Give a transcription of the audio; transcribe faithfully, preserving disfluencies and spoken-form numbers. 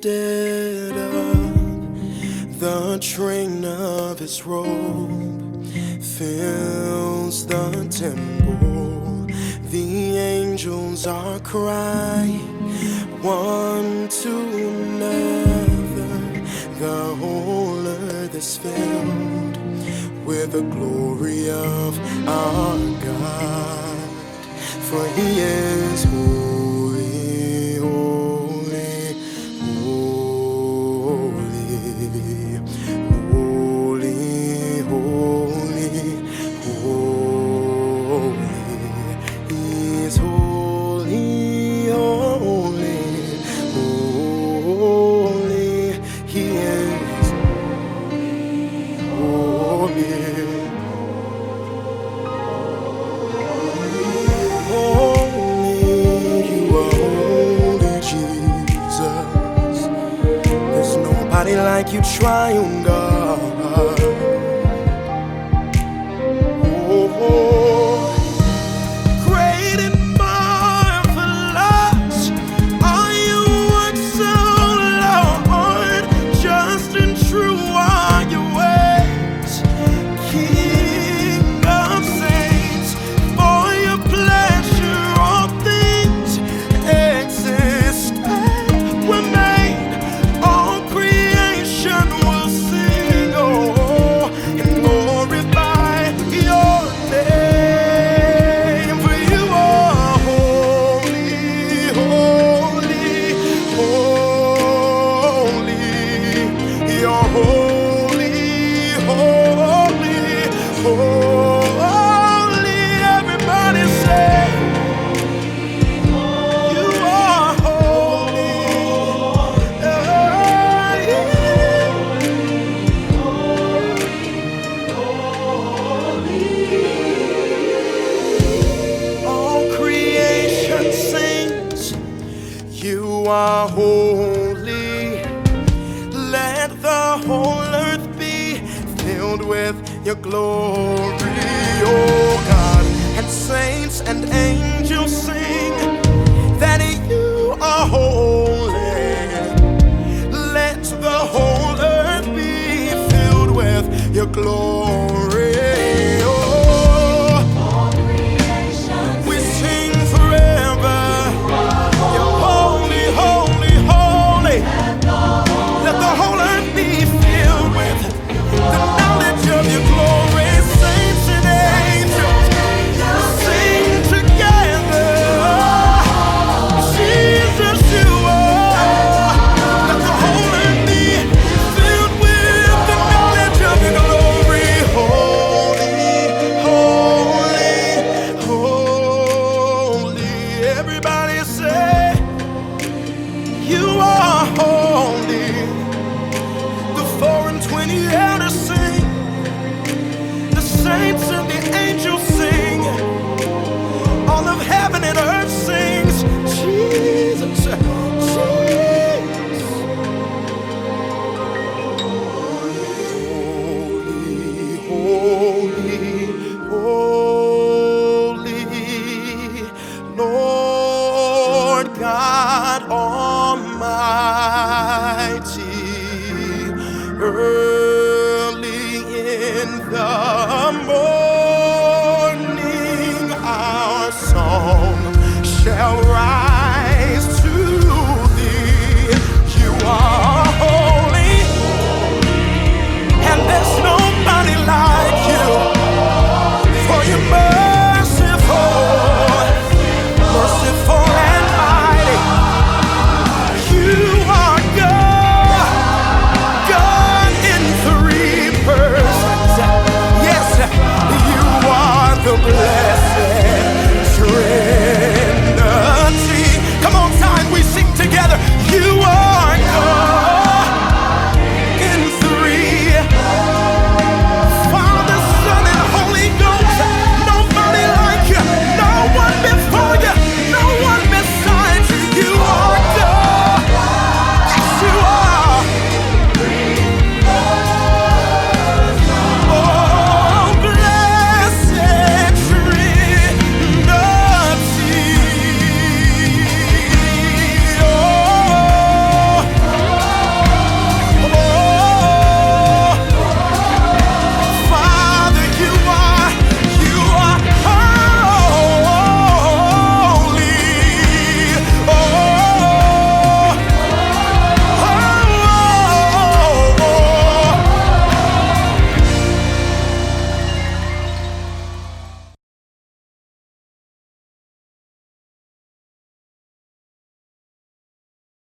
lifted up, the train of his robe fills the temple. The angels are crying one to another. The whole earth is filled with the glory of our God, for he is holy, holy, holy, holy, holy, holy. He is holy, holy, holy. He is holy. Nobody like you, triune God. Oh, oh. Great and marvelous are your works, so Lord. Just and true are your ways, King of saints. For your pleasure all things exist and were made. You are holy. Let the whole earth be filled with your glory, oh God. And saints and angels sing that you are holy. Let the whole earth be filled with your glory. You are holy. The four and twenty elders sing, the saints and the angels sing, all of heaven and earth sings, Jesus, Jesus. Holy, holy, holy, Lord God Almighty.